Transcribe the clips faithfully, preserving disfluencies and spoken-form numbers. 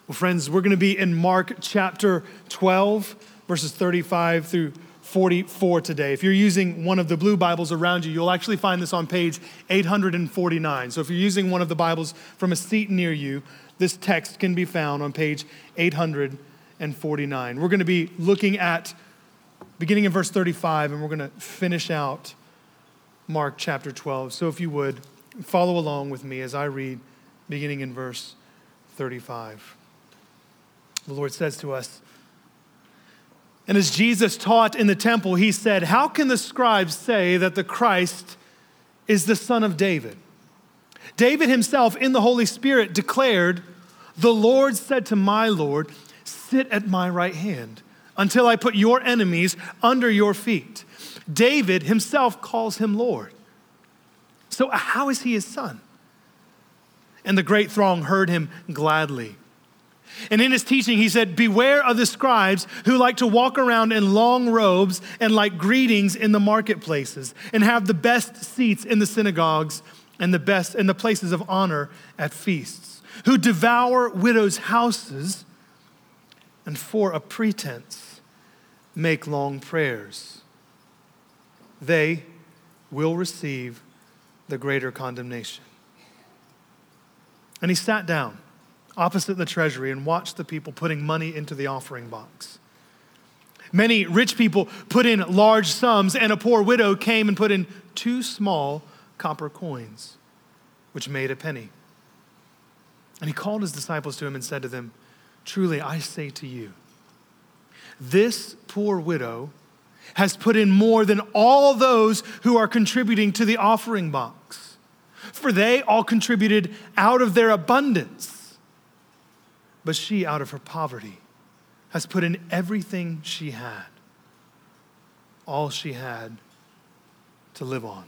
Well, friends, we're going to be in Mark chapter twelve, verses thirty-five through forty-four today. If you're using one of the blue Bibles around you, you'll actually find this on page eight hundred forty-nine. So if you're using one of the Bibles from a seat near you, this text can be found on page eight hundred forty-nine. We're going to be looking at beginning in verse thirty-five, and we're going to finish out Mark chapter twelve. So if you would, follow along with me as I read beginning in verse thirty-five. The Lord says to us, "And as Jesus taught in the temple, he said, 'How can the scribes say that the Christ is the son of David?' David himself in the Holy Spirit declared, 'The Lord said to my Lord, sit at my right hand until I put your enemies under your feet.' David himself calls him Lord. So how is he his son?" And the great throng heard him gladly. And in his teaching, he said, "Beware of the scribes who like to walk around in long robes and like greetings in the marketplaces and have the best seats in the synagogues and the best and the places of honor at feasts, who devour widows' houses and for a pretense make long prayers. They will receive the greater condemnation." And he sat down opposite the treasury and watched the people putting money into the offering box. Many rich people put in large sums, and a poor widow came and put in two small copper coins, which made a penny. And he called his disciples to him and said to them, "Truly I say to you, this poor widow has put in more than all those who are contributing to the offering box. For they all contributed out of their abundance. But she, out of her poverty, has put in everything she had, all she had to live on."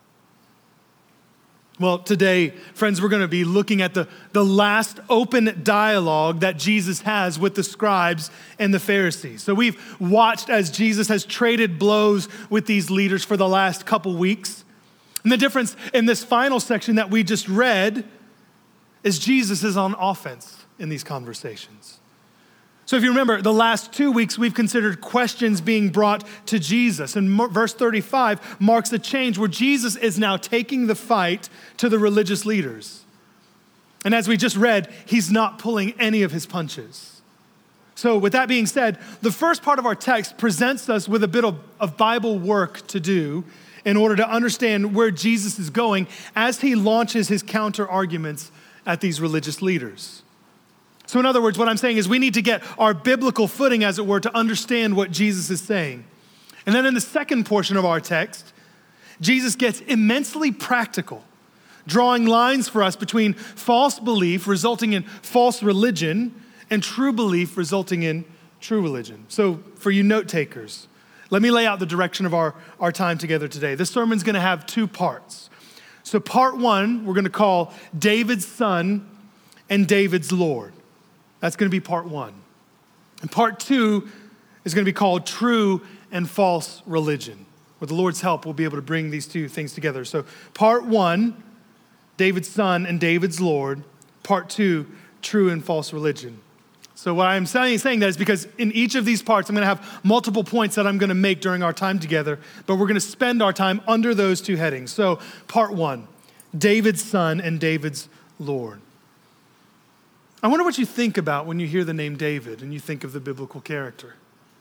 Well, today, friends, we're going to be looking at the, the last open dialogue that Jesus has with the scribes and the Pharisees. So we've watched as Jesus has traded blows with these leaders for the last couple weeks. And the difference in this final section that we just read is Jesus is on offense in these conversations. So if you remember, the last two weeks we've considered questions being brought to Jesus. And verse thirty-five marks a change where Jesus is now taking the fight to the religious leaders. And as we just read, he's not pulling any of his punches. So with that being said, the first part of our text presents us with a bit of, of Bible work to do in order to understand where Jesus is going as he launches his counter arguments at these religious leaders. So in other words, what I'm saying is we need to get our biblical footing, as it were, to understand what Jesus is saying. And then in the second portion of our text, Jesus gets immensely practical, drawing lines for us between false belief resulting in false religion and true belief resulting in true religion. So for you note takers, let me lay out the direction of our, our time together today. This sermon's gonna have two parts. So part one, we're gonna call David's son and David's Lord. That's gonna be part one. And part two is gonna be called True and False Religion. With the Lord's help, we'll be able to bring these two things together. So part one, David's son and David's Lord. Part two, True and False Religion. So what I'm saying, saying that is because in each of these parts, I'm gonna have multiple points that I'm gonna make during our time together, but we're gonna spend our time under those two headings. So part one, David's son and David's Lord. I wonder what you think about when you hear the name David and you think of the biblical character.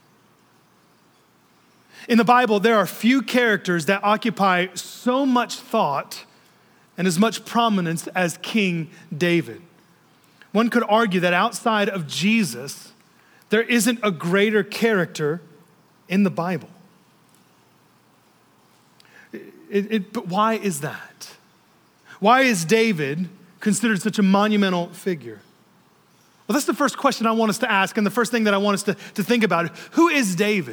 In the Bible, there are few characters that occupy so much thought and as much prominence as King David. One could argue that outside of Jesus, there isn't a greater character in the Bible. It, it, but why is that? Why is David considered such a monumental figure? Well, that's the first question I want us to ask, and the first thing that I want us to, to think about. Who is David?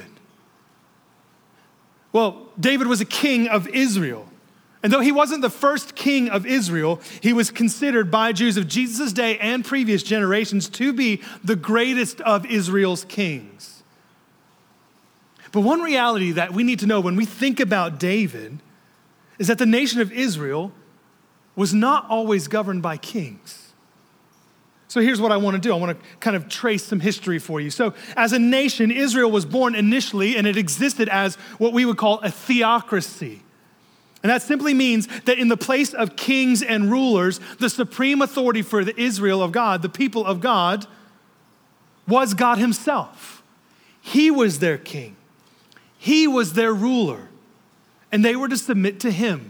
Well, David was a king of Israel. And though he wasn't the first king of Israel, he was considered by Jews of Jesus' day and previous generations to be the greatest of Israel's kings. But one reality that we need to know when we think about David is that the nation of Israel was not always governed by kings. So here's what I want to do. I want to kind of trace some history for you. So as a nation, Israel was born initially, and it existed as what we would call a theocracy. And that simply means that in the place of kings and rulers, the supreme authority for the Israel of God, the people of God, was God himself. He was their king. He was their ruler. And they were to submit to him.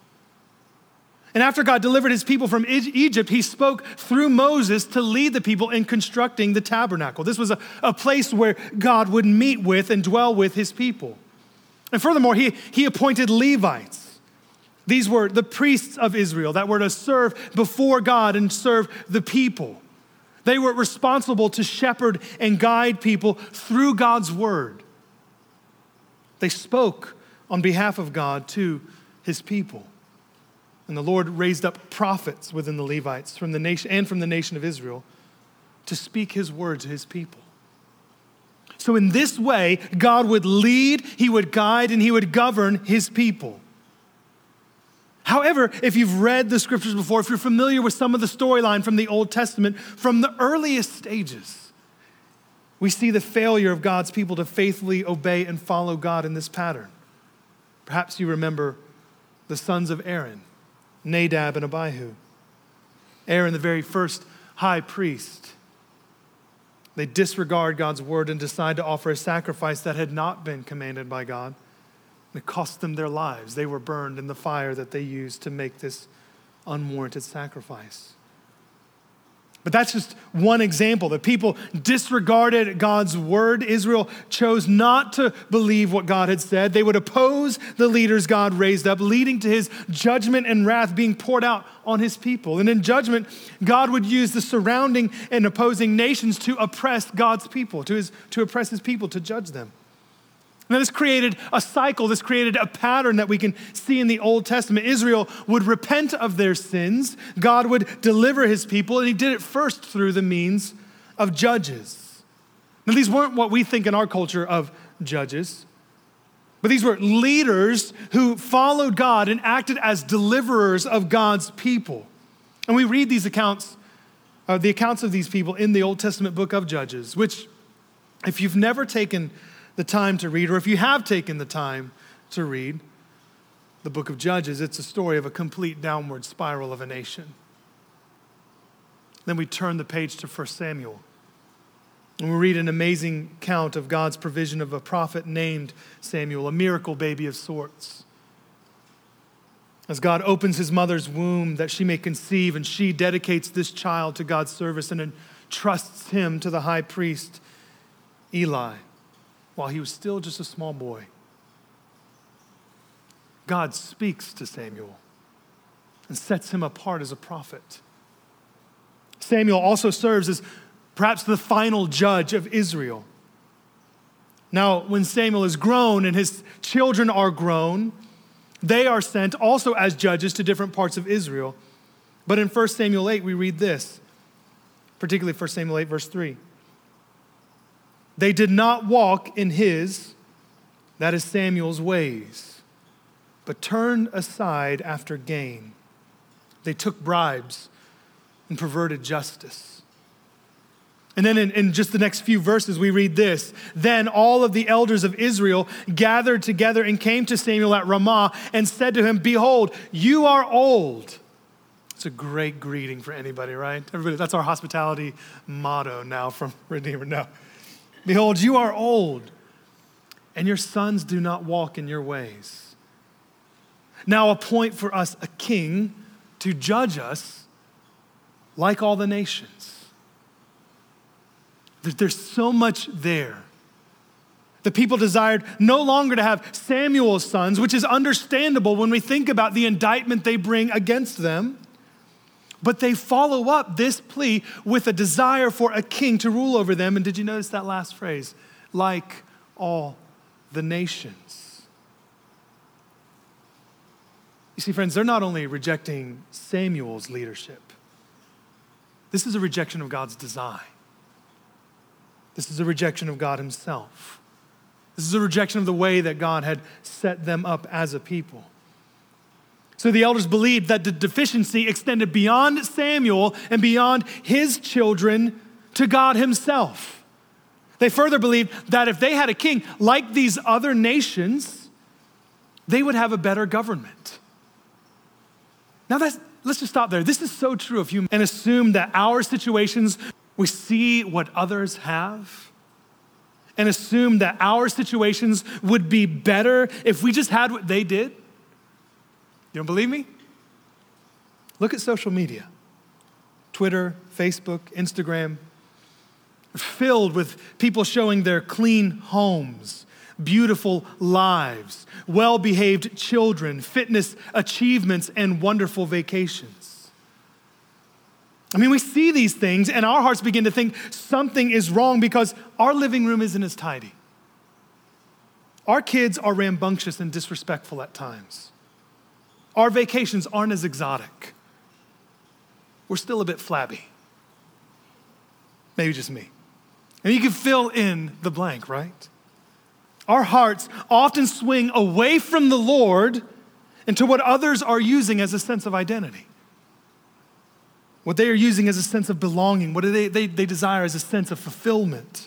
And after God delivered his people from Egypt, he spoke through Moses to lead the people in constructing the tabernacle. This was a, a place where God would meet with and dwell with his people. And furthermore, he, he appointed Levites. These were the priests of Israel that were to serve before God and serve the people. They were responsible to shepherd and guide people through God's word. They spoke on behalf of God to his people. And the Lord raised up prophets within the Levites from the nation and from the nation of Israel to speak his word to his people. So in this way, God would lead, he would guide, and he would govern his people. However, if you've read the scriptures before, if you're familiar with some of the storyline from the Old Testament, from the earliest stages, we see the failure of God's people to faithfully obey and follow God in this pattern. Perhaps you remember the sons of Aaron, Nadab and Abihu. Aaron, the very first high priest. They disregard God's word and decide to offer a sacrifice that had not been commanded by God. It cost them their lives. They were burned in the fire that they used to make this unwarranted sacrifice. But that's just one example. The people disregarded God's word. Israel chose not to believe what God had said. They would oppose the leaders God raised up, leading to his judgment and wrath being poured out on his people. And in judgment, God would use the surrounding and opposing nations to oppress God's people, to, his, to oppress his people, to judge them. Now, this created a cycle. This created a pattern that we can see in the Old Testament. Israel would repent of their sins. God would deliver his people, and he did it first through the means of judges. Now, these weren't what we think in our culture of judges, but these were leaders who followed God and acted as deliverers of God's people. And we read these accounts, uh, the accounts of these people in the Old Testament book of Judges, which, if you've never taken the time to read, or if you have taken the time to read the book of Judges, it's a story of a complete downward spiral of a nation. Then we turn the page to First Samuel, and we read an amazing account of God's provision of a prophet named Samuel, a miracle baby of sorts. As God opens his mother's womb that she may conceive, and she dedicates this child to God's service and entrusts him to the high priest Eli, while he was still just a small boy. God speaks to Samuel and sets him apart as a prophet. Samuel also serves as perhaps the final judge of Israel. Now, when Samuel is grown and his children are grown, they are sent also as judges to different parts of Israel. But in First Samuel eight, we read this, particularly First Samuel eight, verse three. They did not walk in his, that is Samuel's, ways, but turned aside after gain. They took bribes and perverted justice. And then in, in just the next few verses, we read this. Then all of the elders of Israel gathered together and came to Samuel at Ramah and said to him, "Behold, you are old." It's a great greeting for anybody, right? Everybody, that's our hospitality motto now from Redeemer. No. "Behold, you are old, and your sons do not walk in your ways. Now appoint for us a king to judge us like all the nations." There's so much there. The people desired no longer to have Samuel's sons, which is understandable when we think about the indictment they bring against them. But they follow up this plea with a desire for a king to rule over them. And did you notice that last phrase? Like all the nations. You see, friends, they're not only rejecting Samuel's leadership. This is a rejection of God's design. This is a rejection of God himself. This is a rejection of the way that God had set them up as a people. So the elders believed that the deficiency extended beyond Samuel and beyond his children to God himself. They further believed that if they had a king like these other nations, they would have a better government. Now that's, let's just stop there. This is so true of human, and assume that our situations, we see what others have, and assume that our situations would be better if we just had what they did. You don't believe me? Look at social media. Twitter, Facebook, Instagram, filled with people showing their clean homes, beautiful lives, well-behaved children, fitness achievements, and wonderful vacations. I mean, we see these things and our hearts begin to think something is wrong because our living room isn't as tidy. Our kids are rambunctious and disrespectful at times. Our vacations aren't as exotic. We're still a bit flabby. Maybe just me. And you can fill in the blank, right? Our hearts often swing away from the Lord into what others are using as a sense of identity. What they are using as a sense of belonging, what they, they, they desire as a sense of fulfillment.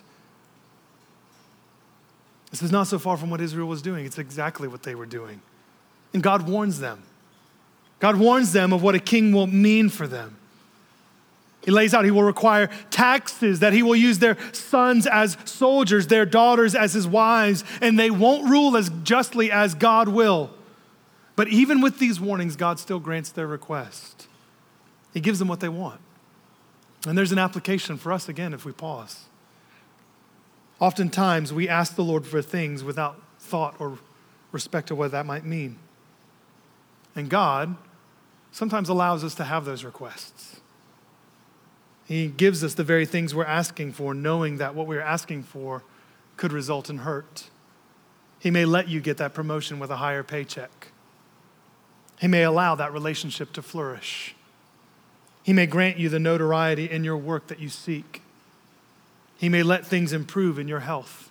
This is not so far from what Israel was doing. It's exactly what they were doing. And God warns them. God warns them of what a king will mean for them. He lays out he will require taxes, that he will use their sons as soldiers, their daughters as his wives, and they won't rule as justly as God will. But even with these warnings, God still grants their request. He gives them what they want. And there's an application for us again if we pause. Oftentimes we ask the Lord for things without thought or respect to what that might mean. And God sometimes allows us to have those requests. He gives us the very things we're asking for, knowing that what we're asking for could result in hurt. He may let you get that promotion with a higher paycheck. He may allow that relationship to flourish. He may grant you the notoriety in your work that you seek. He may let things improve in your health,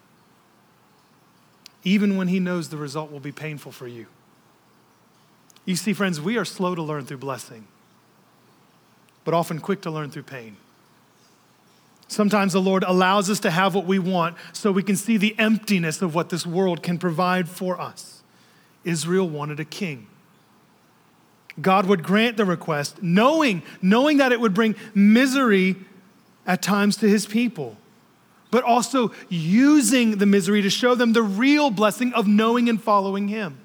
even when he knows the result will be painful for you. You see, friends, we are slow to learn through blessing, but often quick to learn through pain. Sometimes the Lord allows us to have what we want so we can see the emptiness of what this world can provide for us. Israel wanted a king. God would grant the request, knowing, knowing that it would bring misery at times to his people, but also using the misery to show them the real blessing of knowing and following him.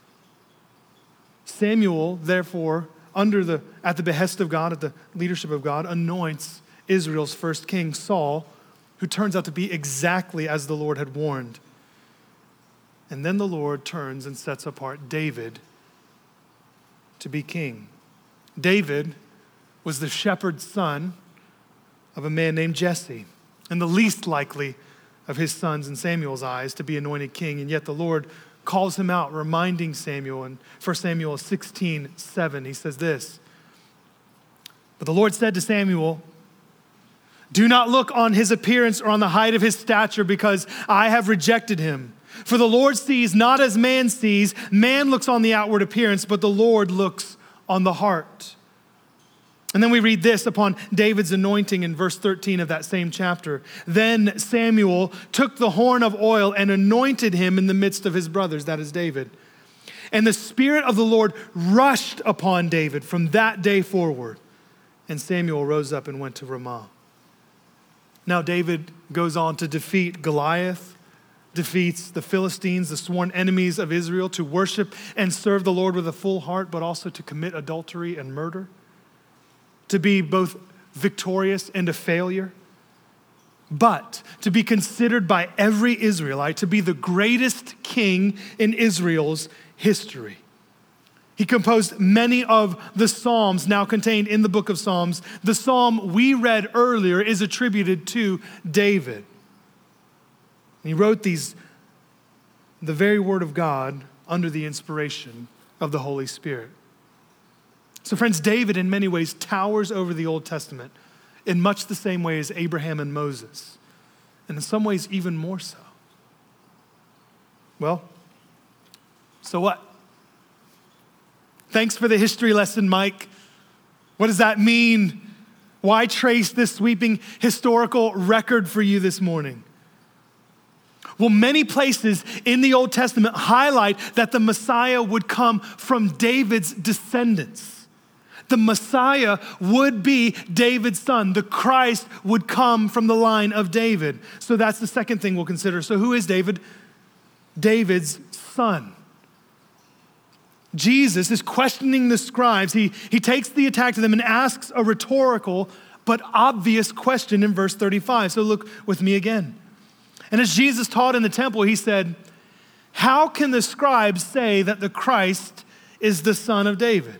Samuel, therefore, under the, at the behest of God, at the leadership of God, anoints Israel's first king, Saul, who turns out to be exactly as the Lord had warned. And then the Lord turns and sets apart David to be king. David was the shepherd's son of a man named Jesse, and the least likely of his sons in Samuel's eyes to be anointed king. And yet the Lord calls him out, reminding Samuel in First Samuel sixteen seven. He says this, "But the Lord said to Samuel, do not look on his appearance or on the height of his stature, because I have rejected him. For the Lord sees not as man sees. Man looks on the outward appearance, but the Lord looks on the heart." And then we read this upon David's anointing in verse thirteen of that same chapter. "Then Samuel took the horn of oil and anointed him in the midst of his brothers," that is David. "And the Spirit of the Lord rushed upon David from that day forward. And Samuel rose up and went to Ramah." Now David goes on to defeat Goliath, defeats the Philistines, the sworn enemies of Israel, to worship and serve the Lord with a full heart, but also to commit adultery and murder, to be both victorious and a failure, but to be considered by every Israelite to be the greatest king in Israel's history. He composed many of the Psalms now contained in the book of Psalms. The psalm we read earlier is attributed to David. He wrote these, the very word of God, under the inspiration of the Holy Spirit. So friends, David in many ways towers over the Old Testament in much the same way as Abraham and Moses, and in some ways even more so. Well, so what? Thanks for the history lesson, Mike. What does that mean? Why trace this sweeping historical record for you this morning? Well, many places in the Old Testament highlight that the Messiah would come from David's descendants. The Messiah would be David's son. The Christ would come from the line of David. So that's the second thing we'll consider. So who is David? David's son. Jesus is questioning the scribes. He, he takes the attack to them and asks a rhetorical but obvious question in verse thirty-five. So look with me again. And as Jesus taught in the temple, he said, "How can the scribes say that the Christ is the son of David?"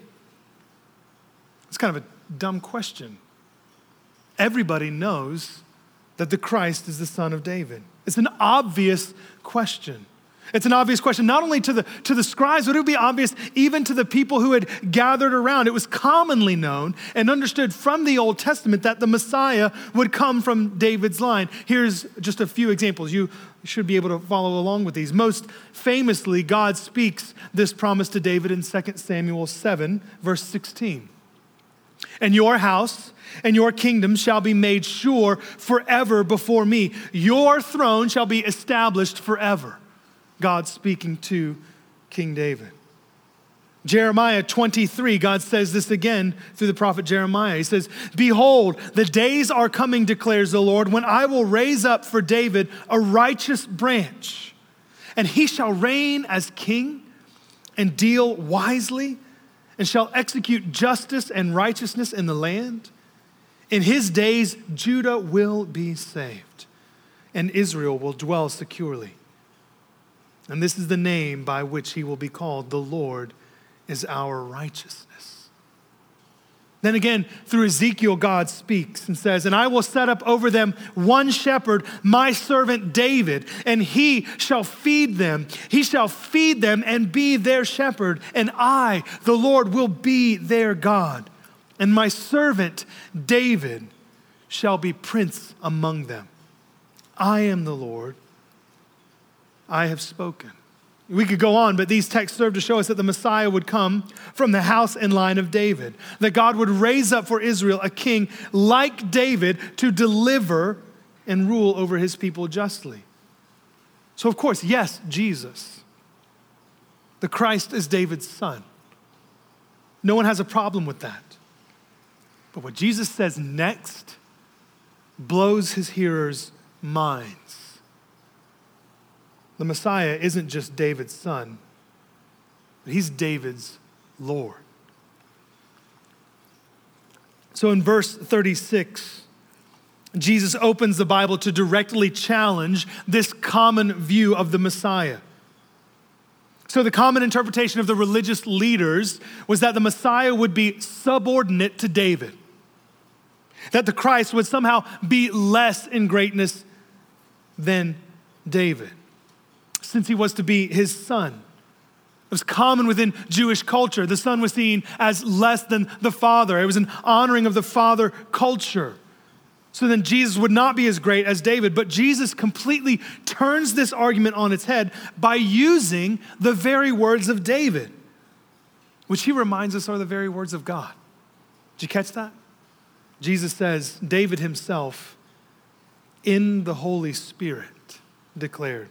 It's kind of a dumb question. Everybody knows that the Christ is the son of David. It's an obvious question. It's an obvious question, not only to the, to the scribes, but it would be obvious even to the people who had gathered around. It was commonly known and understood from the Old Testament that the Messiah would come from David's line. Here's just a few examples. You should be able to follow along with these. Most famously, God speaks this promise to David in Second Samuel seven, verse sixteen. "And your house and your kingdom shall be made sure forever before me. Your throne shall be established forever." God speaking to King David. Jeremiah twenty-three, God says this again through the prophet Jeremiah. He says, "Behold, the days are coming, declares the Lord, when I will raise up for David a righteous branch, and he shall reign as king and deal wisely, and shall execute justice and righteousness in the land. In his days, Judah will be saved, and Israel will dwell securely. And this is the name by which he will be called. The Lord is our righteousness." Then again, through Ezekiel, God speaks and says, "And I will set up over them one shepherd, my servant David, and he shall feed them. He shall feed them and be their shepherd. And I, the Lord, will be their God. And my servant David shall be prince among them. I am the Lord. I have spoken." We could go on, but these texts serve to show us that the Messiah would come from the house and line of David, that God would raise up for Israel a king like David to deliver and rule over his people justly. So of course, yes, Jesus, the Christ, is David's son. No one has a problem with that. But what Jesus says next blows his hearers' minds. The Messiah isn't just David's son, but he's David's Lord. So in verse thirty-six, Jesus opens the Bible to directly challenge this common view of the Messiah. So the common interpretation of the religious leaders was that the Messiah would be subordinate to David, that the Christ would somehow be less in greatness than David, since he was to be his son. It was common within Jewish culture. The son was seen as less than the father. It was an honoring of the father culture. So then Jesus would not be as great as David, but Jesus completely turns this argument on its head by using the very words of David, which he reminds us are the very words of God. Did you catch that? Jesus says, David himself, in the Holy Spirit, declared.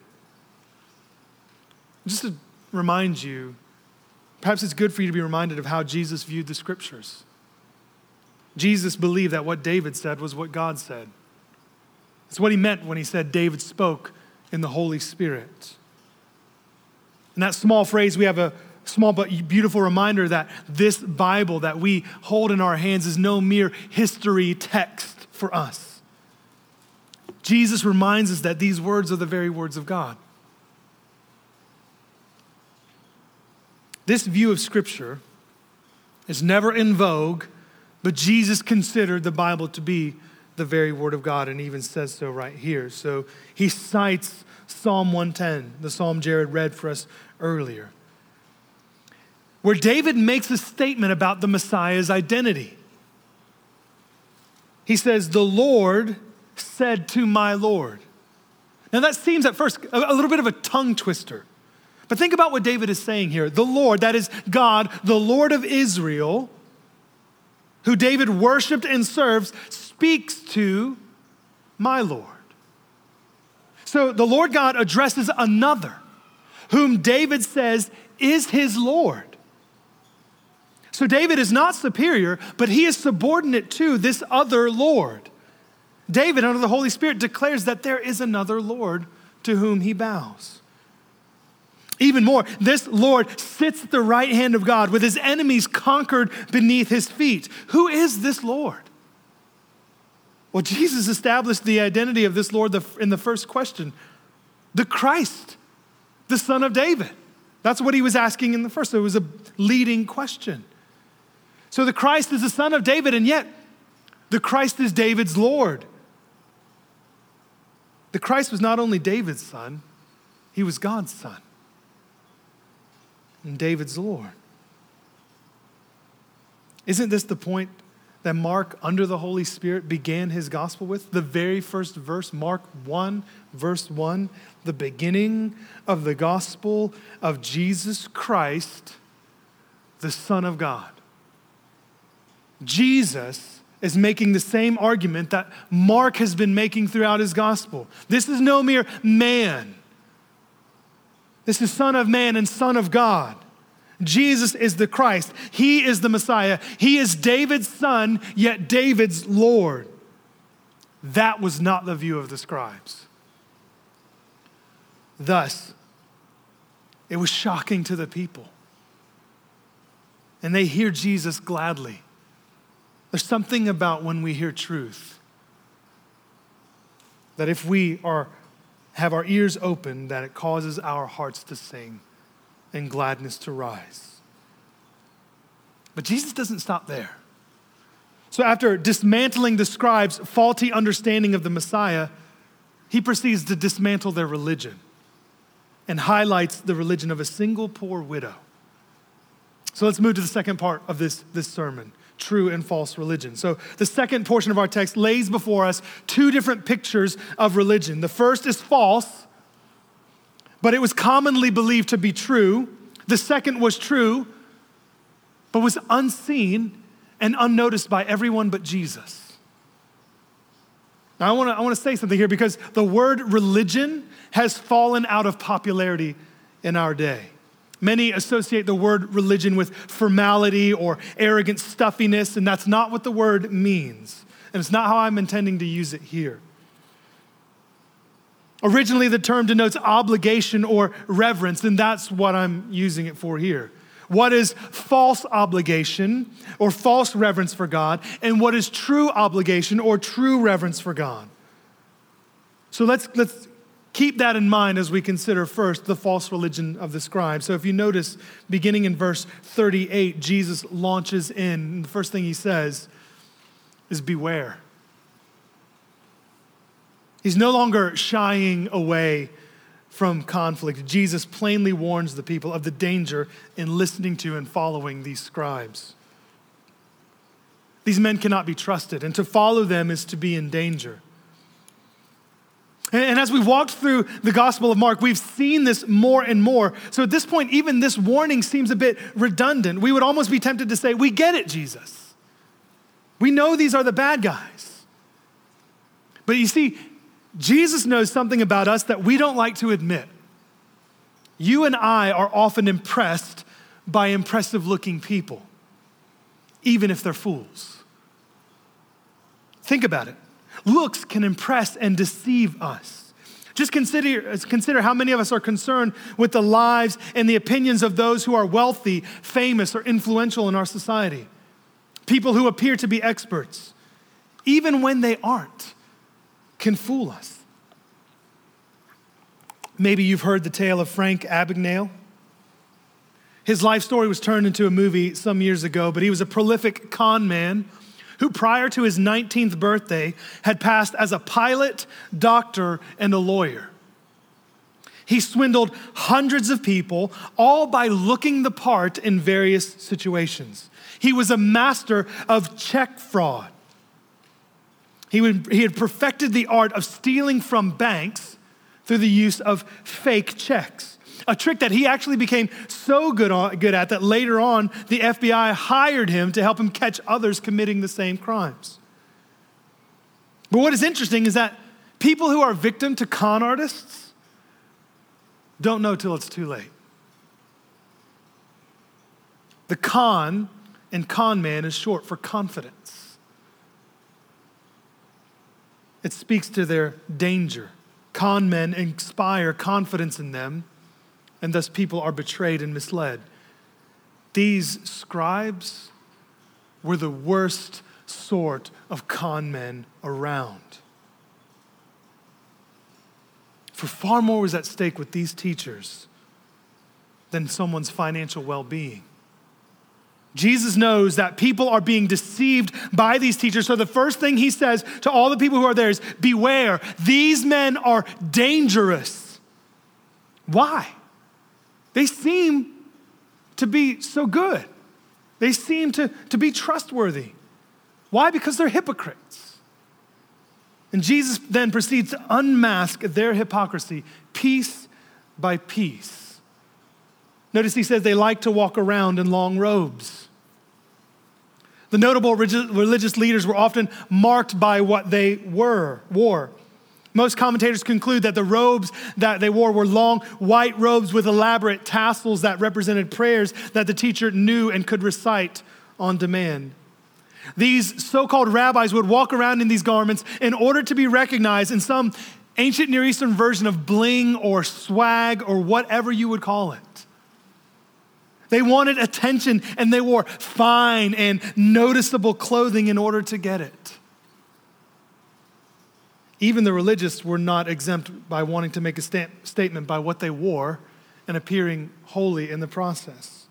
Just to remind you, perhaps it's good for you to be reminded of how Jesus viewed the scriptures. Jesus believed that what David said was what God said. It's what he meant when he said David spoke in the Holy Spirit. In that small phrase, we have a small but beautiful reminder that this Bible that we hold in our hands is no mere history text for us. Jesus reminds us that these words are the very words of God. This view of Scripture is never in vogue, but Jesus considered the Bible to be the very Word of God and even says so right here. So he cites Psalm one ten, the psalm Jared read for us earlier, where David makes a statement about the Messiah's identity. He says, "The Lord said to my Lord." Now that seems at first a little bit of a tongue twister. But think about what David is saying here. The Lord, that is God, the Lord of Israel, who David worshiped and serves, speaks to my Lord. So the Lord God addresses another, whom David says is his Lord. So David is not superior, but he is subordinate to this other Lord. David, under the Holy Spirit, declares that there is another Lord to whom he bows. Even more, this Lord sits at the right hand of God with his enemies conquered beneath his feet. Who is this Lord? Well, Jesus established the identity of this Lord in the first question. The Christ, the Son of David. That's what he was asking in the first. So it was a leading question. So the Christ is the Son of David, and yet the Christ is David's Lord. The Christ was not only David's son, he was God's son. And David's Lord. Isn't this the point that Mark, under the Holy Spirit, began his gospel with? The very first verse, Mark one, verse one, the beginning of the gospel of Jesus Christ, the Son of God. Jesus is making the same argument that Mark has been making throughout his gospel. This is no mere man. This is Son of Man and Son of God. Jesus is the Christ. He is the Messiah. He is David's son, yet David's Lord. That was not the view of the scribes. Thus, it was shocking to the people. And they hear Jesus gladly. There's something about when we hear truth that if we are have our ears open, that it causes our hearts to sing and gladness to rise. But Jesus doesn't stop there. So after dismantling the scribes' faulty understanding of the Messiah, he proceeds to dismantle their religion and highlights the religion of a single poor widow. So let's move to the second part of this, this sermon. True and false religion. So the second portion of our text lays before us two different pictures of religion. The first is false, but it was commonly believed to be true. The second was true, but was unseen and unnoticed by everyone but Jesus. Now I want to I want to say something here because the word religion has fallen out of popularity in our day. Many associate the word religion with formality or arrogant stuffiness, and that's not what the word means. And it's not how I'm intending to use it here. Originally, the term denotes obligation or reverence, and that's what I'm using it for here. What is false obligation or false reverence for God, and what is true obligation or true reverence for God? So let's let's keep that in mind as we consider first the false religion of the scribes. So if you notice, beginning in verse thirty-eight, Jesus launches in, and the first thing he says is beware. He's no longer shying away from conflict. Jesus plainly warns the people of the danger in listening to and following these scribes. These men cannot be trusted, and to follow them is to be in danger. And as we've walked through the Gospel of Mark, we've seen this more and more. So at this point, even this warning seems a bit redundant. We would almost be tempted to say, we get it, Jesus. We know these are the bad guys. But you see, Jesus knows something about us that we don't like to admit. You and I are often impressed by impressive-looking people, even if they're fools. Think about it. Looks can impress and deceive us. Just consider, consider how many of us are concerned with the lives and the opinions of those who are wealthy, famous, or influential in our society. People who appear to be experts, even when they aren't, can fool us. Maybe you've heard the tale of Frank Abagnale. His life story was turned into a movie some years ago, but he was a prolific con man who prior to his nineteenth birthday had passed as a pilot, doctor, and a lawyer. He swindled hundreds of people, all by looking the part in various situations. He was a master of check fraud. He, would, he had perfected the art of stealing from banks through the use of fake checks. A trick that he actually became so good, on, good at that later on the F B I hired him to help him catch others committing the same crimes. But what is interesting is that people who are victim to con artists don't know till it's too late. The con in con man is short for confidence. It speaks to their danger. Con men inspire confidence in them, and thus people are betrayed and misled. These scribes were the worst sort of con men around. For far more was at stake with these teachers than someone's financial well-being. Jesus knows that people are being deceived by these teachers. So the first thing he says to all the people who are there is, beware, these men are dangerous. Why? They seem to be so good. They seem to, to be trustworthy. Why? Because they're hypocrites. And Jesus then proceeds to unmask their hypocrisy piece by piece. Notice he says they like to walk around in long robes. The notable religious leaders were often marked by what they were, wore. Most commentators conclude that the robes that they wore were long white robes with elaborate tassels that represented prayers that the teacher knew and could recite on demand. These so-called rabbis would walk around in these garments in order to be recognized in some ancient Near Eastern version of bling or swag or whatever you would call it. They wanted attention and they wore fine and noticeable clothing in order to get it. Even the religious were not exempt by wanting to make a sta- statement by what they wore and appearing holy in the process.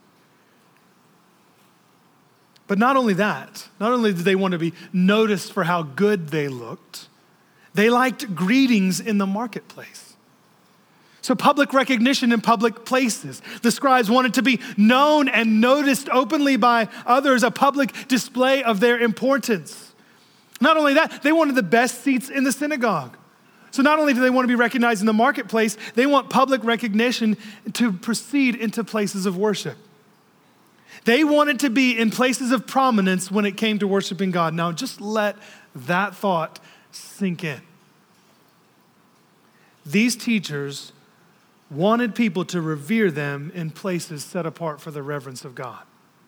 But not only that, not only did they want to be noticed for how good they looked, they liked greetings in the marketplace. So public recognition in public places. The scribes wanted to be known and noticed openly by others, a public display of their importance. Not only that, they wanted the best seats in the synagogue. So not only do they want to be recognized in the marketplace, they want public recognition to proceed into places of worship. They wanted to be in places of prominence when it came to worshiping God. Now just let that thought sink in. These teachers wanted people to revere them in places set apart for the reverence of God.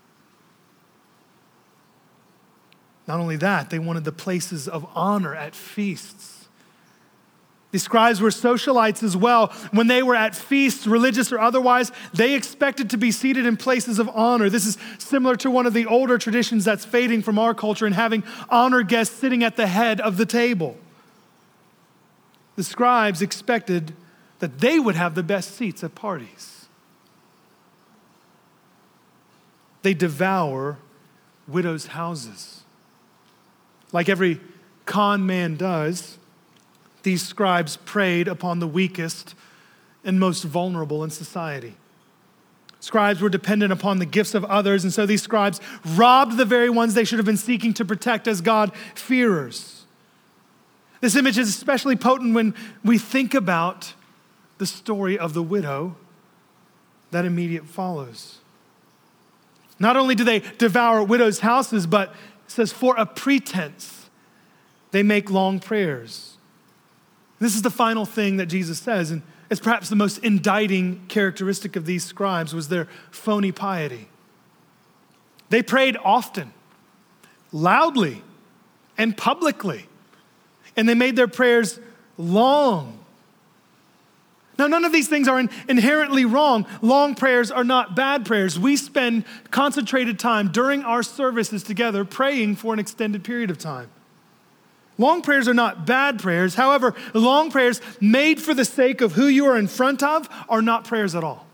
Not only that, they wanted the places of honor at feasts. These scribes were socialites as well. When they were at feasts, religious or otherwise, they expected to be seated in places of honor. This is similar to one of the older traditions that's fading from our culture and having honor guests sitting at the head of the table. The scribes expected that they would have the best seats at parties. They devour widows' houses. Like every con man does, these scribes preyed upon the weakest and most vulnerable in society. Scribes were dependent upon the gifts of others, and so these scribes robbed the very ones they should have been seeking to protect as God-fearers. This image is especially potent when we think about the story of the widow that immediately follows. Not only do they devour widows' houses, but it says for a pretense, they make long prayers. This is the final thing that Jesus says, and it's perhaps the most indicting characteristic of these scribes was their phony piety. They prayed often, loudly, and publicly, and they made their prayers long. Now, none of these things are in, inherently wrong. Long prayers are not bad prayers. We spend concentrated time during our services together praying for an extended period of time. Long prayers are not bad prayers. However, long prayers made for the sake of who you are in front of are not prayers at all.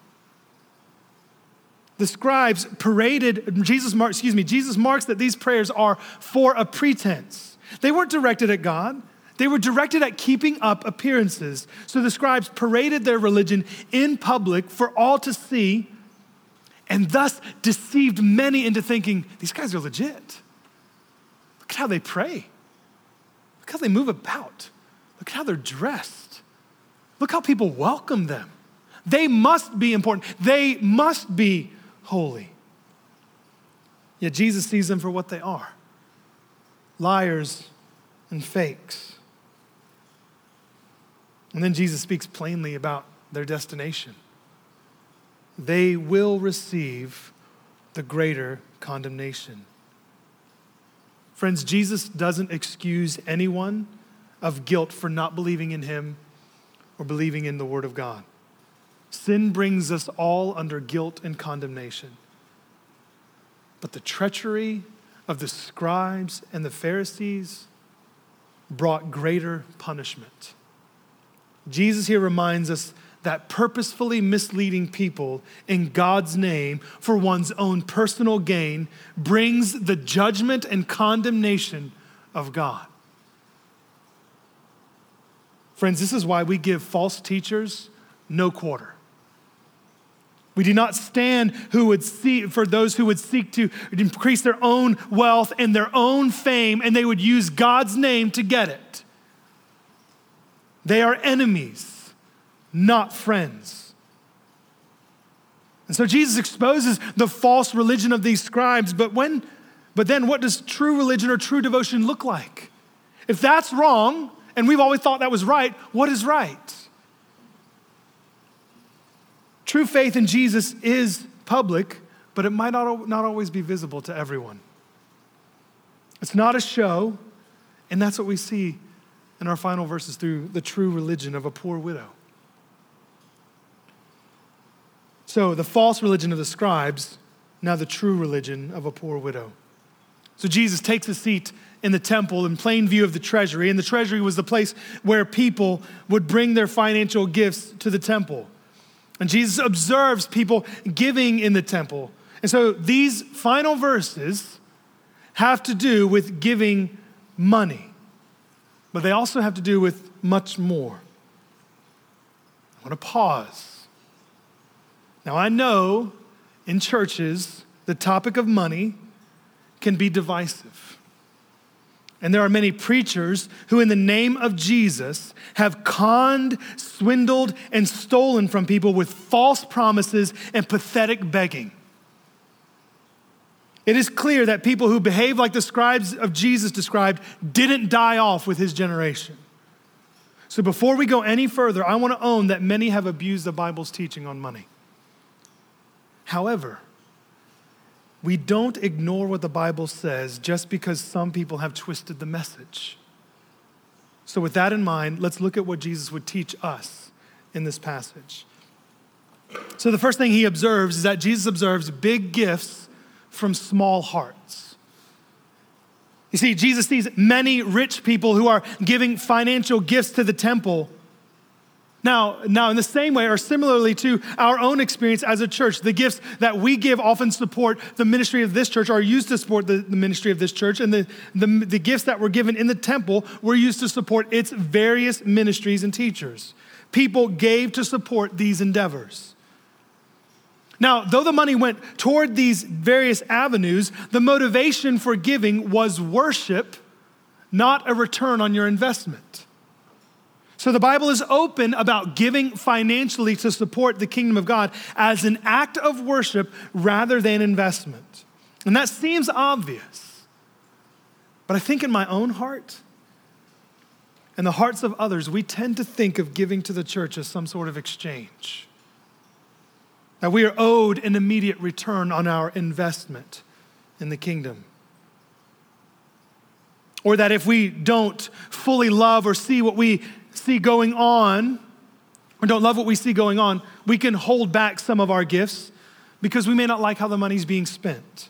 The scribes paraded, Jesus marks, excuse me, Jesus marks that these prayers are for a pretense. They weren't directed at God. They were directed at keeping up appearances. So the scribes paraded their religion in public for all to see, and thus deceived many into thinking, these guys are legit. Look at how they pray. Look how they move about. Look at how they're dressed. Look how people welcome them. They must be important. They must be holy. Yet Jesus sees them for what they are, liars and fakes. And then Jesus speaks plainly about their destination. They will receive the greater condemnation. Friends, Jesus doesn't excuse anyone of guilt for not believing in him or believing in the Word of God. Sin brings us all under guilt and condemnation. But the treachery of the scribes and the Pharisees brought greater punishment. Jesus here reminds us that purposefully misleading people in God's name for one's own personal gain brings the judgment and condemnation of God. Friends, this is why we give false teachers no quarter. We do not stand who would see, for those who would seek to increase their own wealth and their own fame, and they would use God's name to get it. They are enemies, not friends. And so Jesus exposes the false religion of these scribes, but when, but then what does true religion or true devotion look like? If that's wrong, and we've always thought that was right, what is right? True faith in Jesus is public, but it might not, not always be visible to everyone. It's not a show, and that's what we see in our final verses through the true religion of a poor widow. So the false religion of the scribes, now the true religion of a poor widow. So Jesus takes a seat in the temple in plain view of the treasury, and the treasury was the place where people would bring their financial gifts to the temple. And Jesus observes people giving in the temple. And so these final verses have to do with giving money, but they also have to do with much more. I want to pause. Now, I know in churches, the topic of money can be divisive. And there are many preachers who, in the name of Jesus, have conned, swindled, and stolen from people with false promises and pathetic begging. It is clear that people who behave like the scribes of Jesus described didn't die off with his generation. So before we go any further, I want to own that many have abused the Bible's teaching on money. However, we don't ignore what the Bible says just because some people have twisted the message. So with that in mind, let's look at what Jesus would teach us in this passage. So the first thing he observes is that Jesus observes big gifts from small hearts. You see, Jesus sees many rich people who are giving financial gifts to the temple. Now, now, in the same way, or similarly to our own experience as a church, the gifts that we give often support the ministry of this church, are used to support the, the ministry of this church, and the, the, the gifts that were given in the temple were used to support its various ministries and teachers. People gave to support these endeavors. Now, though the money went toward these various avenues, the motivation for giving was worship, not a return on your investment. So the Bible is open about giving financially to support the kingdom of God as an act of worship rather than investment. And that seems obvious. But I think in my own heart and the hearts of others, we tend to think of giving to the church as some sort of exchange. That we are owed an immediate return on our investment in the kingdom. Or that if we don't fully love or see what we see going on, or don't love what we see going on, we can hold back some of our gifts because we may not like how the money's being spent.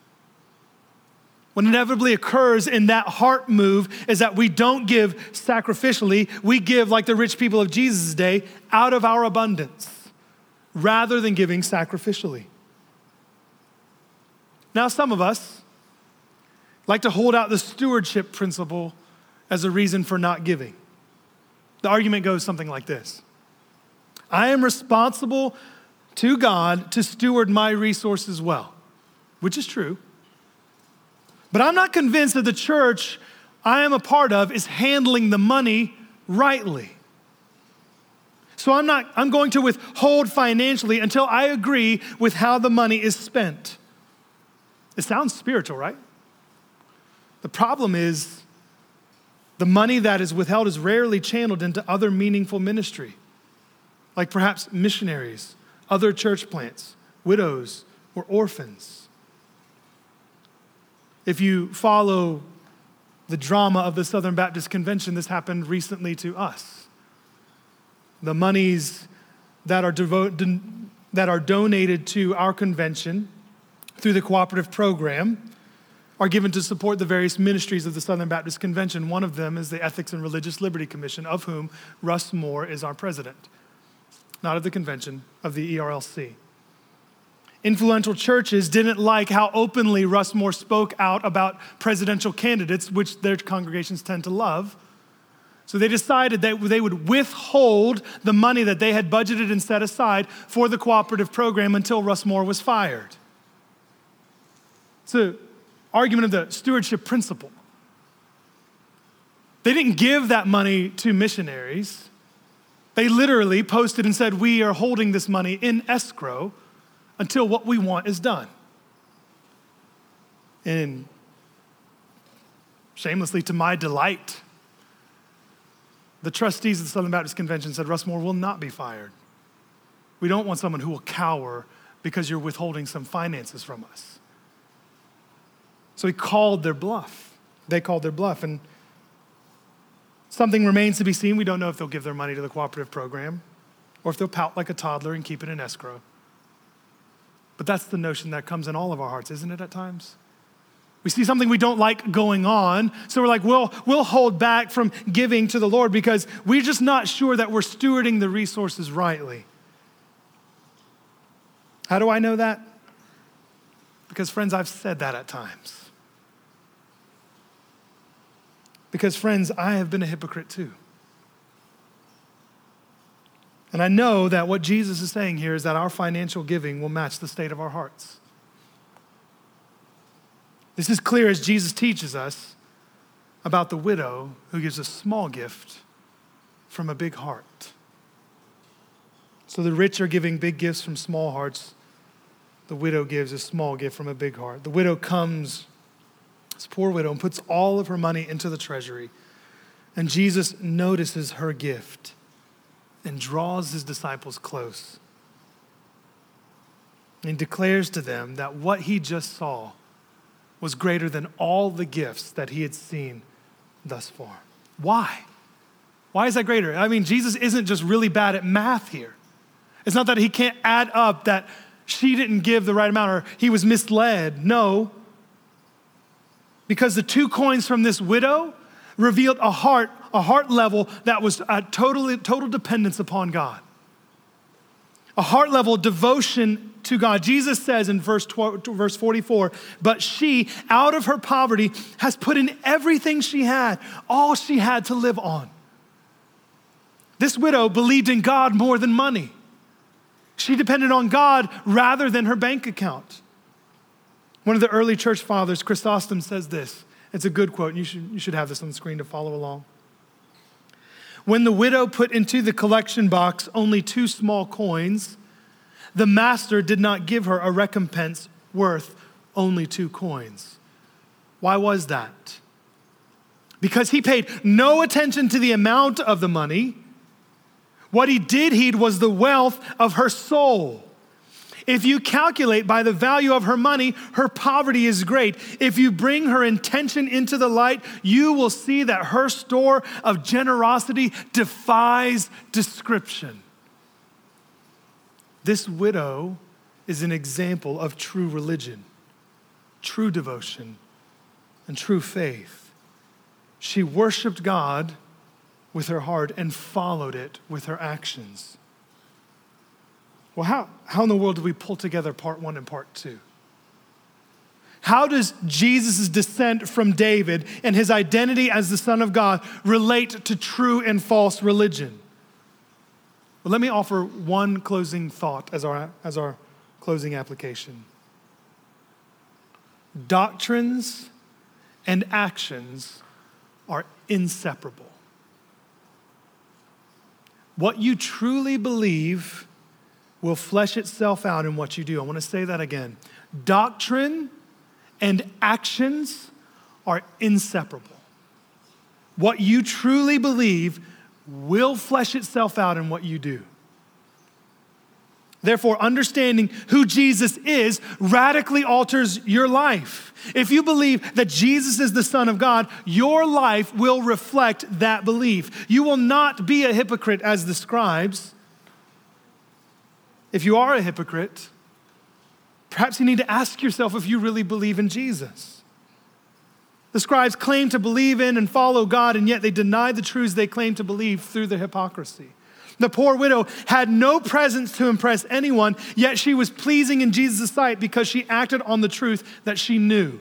What inevitably occurs in that heart move is that we don't give sacrificially, we give like the rich people of Jesus' day out of our abundance rather than giving sacrificially. Now, some of us like to hold out the stewardship principle as a reason for not giving. The argument goes something like this. I am responsible to God to steward my resources well, which is true. But I'm not convinced that the church I am a part of is handling the money rightly. So I'm not, I'm going to withhold financially until I agree with how the money is spent. It sounds spiritual, right? The problem is the money that is withheld is rarely channeled into other meaningful ministry, like perhaps missionaries, other church plants, widows, or orphans. If you follow the drama of the Southern Baptist Convention, this happened recently to us. The monies that are devo- don- that are donated to our convention through the cooperative program are given to support the various ministries of the Southern Baptist Convention. One of them is the Ethics and Religious Liberty Commission, of whom Russ Moore is our president. Not of the convention, of the E R L C. Influential churches didn't like how openly Russ Moore spoke out about presidential candidates, which their congregations tend to love. So they decided that they would withhold the money that they had budgeted and set aside for the cooperative program until Russ Moore was fired. It's an argument of the stewardship principle. They didn't give that money to missionaries. They literally posted and said, we are holding this money in escrow until what we want is done. And shamelessly, to my delight, the trustees of the Southern Baptist Convention said, Russ Moore will not be fired. We don't want someone who will cower because you're withholding some finances from us. So he called their bluff. They called their bluff. And something remains to be seen. We don't know if they'll give their money to the cooperative program or if they'll pout like a toddler and keep it in escrow. But that's the notion that comes in all of our hearts, isn't it, at times? We see something we don't like going on, so we're like, we'll, we'll hold back from giving to the Lord because we're just not sure that we're stewarding the resources rightly. How do I know that? Because, friends, I've said that at times. Because, friends, I have been a hypocrite too. And I know that what Jesus is saying here is that our financial giving will match the state of our hearts. This is clear as Jesus teaches us about the widow who gives a small gift from a big heart. So the rich are giving big gifts from small hearts. The widow gives a small gift from a big heart. The widow comes, this poor widow, and puts all of her money into the treasury. And Jesus notices her gift and draws his disciples close and declares to them that what he just saw was greater than all the gifts that he had seen thus far. Why? Why is that greater? I mean, Jesus isn't just really bad at math here. It's not that he can't add up that she didn't give the right amount or he was misled. No. Because the two coins from this widow revealed a heart, a heart level that was a total, total dependence upon God. A heart level devotion to God. Jesus says in verse twelve, verse forty-four, but she, out of her poverty, has put in everything she had, all she had to live on. This widow believed in God more than money. She depended on God rather than her bank account. One of the early church fathers, Chrysostom, says this. It's a good quote, and you should, you should have this on the screen to follow along. When the widow put into the collection box only two small coins, the master did not give her a recompense worth only two coins. Why was that? Because he paid no attention to the amount of the money. What he did heed was the wealth of her soul. If you calculate by the value of her money, her poverty is great. If you bring her intention into the light, you will see that her store of generosity defies description. This widow is an example of true religion, true devotion, and true faith. She worshiped God with her heart and followed it with her actions. Well, how, how in the world do we pull together part one and part two? How does Jesus' descent from David and his identity as the Son of God relate to true and false religion? Well, let me offer one closing thought as our, as our closing application. Doctrines and actions are inseparable. What you truly believe will flesh itself out in what you do. I want to say that again. Doctrine and actions are inseparable. What you truly believe will flesh itself out in what you do. Therefore, understanding who Jesus is radically alters your life. If you believe that Jesus is the Son of God, your life will reflect that belief. You will not be a hypocrite as the scribes. If you are a hypocrite, perhaps you need to ask yourself if you really believe in Jesus. The scribes claim to believe in and follow God, and yet they deny the truths they claim to believe through their hypocrisy. The poor widow had no presence to impress anyone, yet she was pleasing in Jesus' sight because she acted on the truth that she knew.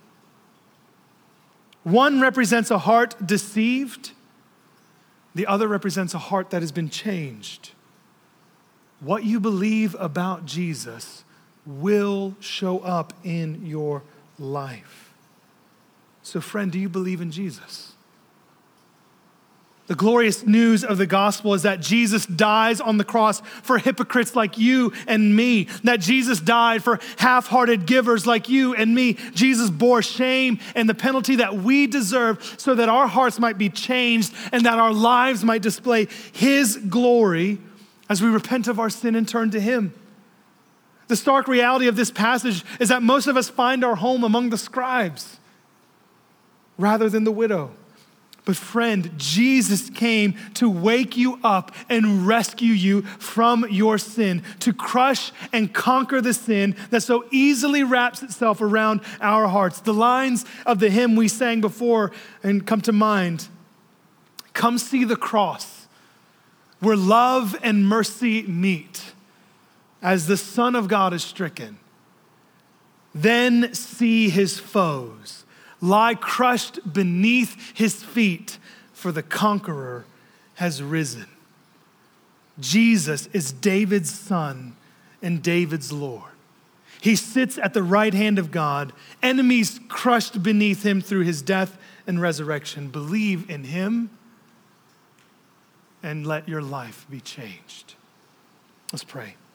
One represents a heart deceived. The other represents a heart that has been changed. What you believe about Jesus will show up in your life. So, friend, do you believe in Jesus? The glorious news of the gospel is that Jesus dies on the cross for hypocrites like you and me, that Jesus died for half-hearted givers like you and me. Jesus bore shame and the penalty that we deserve so that our hearts might be changed and that our lives might display his glory as we repent of our sin and turn to him. The stark reality of this passage is that most of us find our home among the scribes rather than the widow. But friend, Jesus came to wake you up and rescue you from your sin, to crush and conquer the sin that so easily wraps itself around our hearts. The lines of the hymn we sang before and come to mind. Come see the cross where love and mercy meet as the Son of God is stricken. Then see his foes lie crushed beneath his feet, for the conqueror has risen. Jesus is David's son and David's Lord. He sits at the right hand of God, enemies crushed beneath him through his death and resurrection. Believe in him and let your life be changed. Let's pray.